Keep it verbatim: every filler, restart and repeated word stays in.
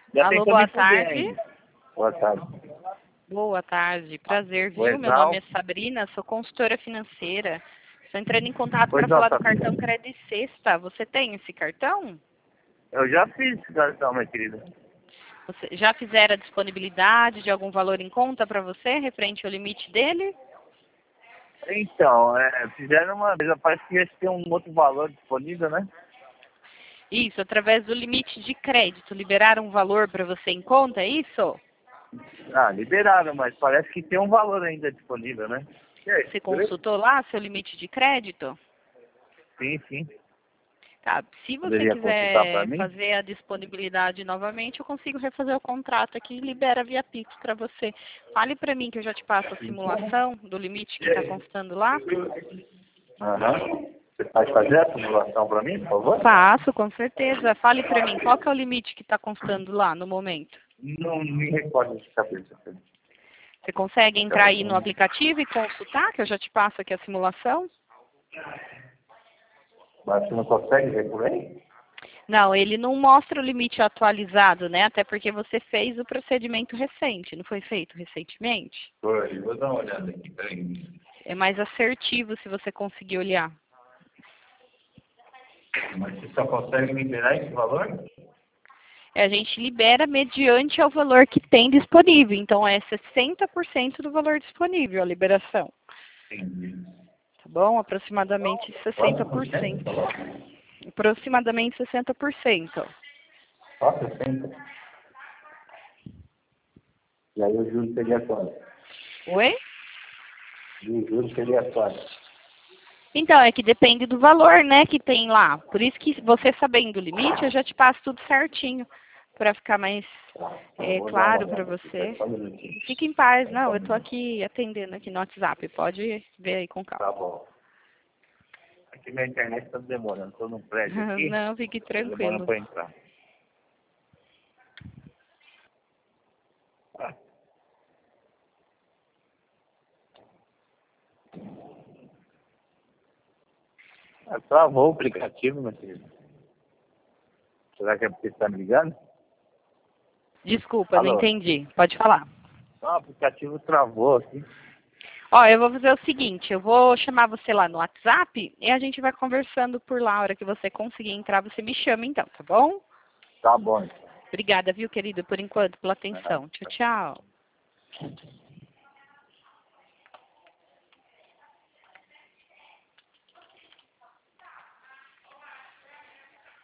Já Alô, tentou boa me fuder tarde. ainda. Boa tarde. Boa tarde, prazer, Oi, viu? Meu Exal. nome é Sabrina, sou consultora financeira. Estou entrando em contato Oi, para Exal, falar do Sabrina. cartão Credit Sexta. Você tem esse cartão? Eu já fiz esse cartão, minha querida. Você já fizeram a disponibilidade de algum valor em conta para você, referente ao limite dele? Então, é, fizeram uma vez, parece que ia ter um outro valor disponível, né? Isso, através do limite de crédito. Liberaram um valor para você em conta, é isso? Ah, liberaram, mas parece que tem um valor ainda disponível, né? E aí, Você beleza? consultou lá seu limite de crédito? Sim, sim. Tá, se você Poderia consultar para quiser mim? fazer a disponibilidade novamente, eu consigo refazer o contrato aqui e libera via Pix para você. Fale para mim que eu já te passo a simulação do limite que está constando lá. Aham. Você pode fazer a simulação para mim, por favor? Faço, com certeza. Fale para mim, qual que é o limite que está constando lá no momento? Não me recordo de cabeça. Você consegue entrar aí no aplicativo e consultar, que eu já te passo aqui a simulação? Mas você não consegue ver por aí? Não, ele não mostra o limite atualizado, né? Até porque você fez o procedimento recente, não foi feito recentemente? Foi, vou dar uma olhada aqui, peraí. É mais assertivo se você conseguir olhar. Mas você só consegue liberar esse valor? É, a gente libera mediante ao valor que tem disponível. Então, é sessenta por cento do valor disponível a liberação. Entendi. Tá bom? Aproximadamente sessenta por cento. Aproximadamente sessenta por cento. Só sessenta. E aí o juro seria quanto? Oi? E o juro seria quanto? Então, é que depende do valor, né, que tem lá. Por isso que você sabendo o limite, eu já te passo tudo certinho. Para ficar mais é, Vou dar uma claro para olhada aqui, você. só um minutinho. Fique em paz. Não, eu estou aqui atendendo aqui no WhatsApp. Pode ver aí com calma. Tá bom. Aqui minha internet está demorando. Estou num prédio aqui. Não, fique Demorando tranquilo. para entrar. Ah. Ah, travou o aplicativo, meu querido. Será que é porque você está me ligando? Desculpa, não Alô? entendi. Pode falar. Ah, o aplicativo travou aqui. Ó, eu vou fazer o seguinte, eu vou chamar você lá no WhatsApp e a gente vai conversando por lá. A hora que você conseguir entrar, você me chama então, tá bom? Tá bom. Obrigada, viu, querido, por enquanto, pela atenção. Tchau, tchau.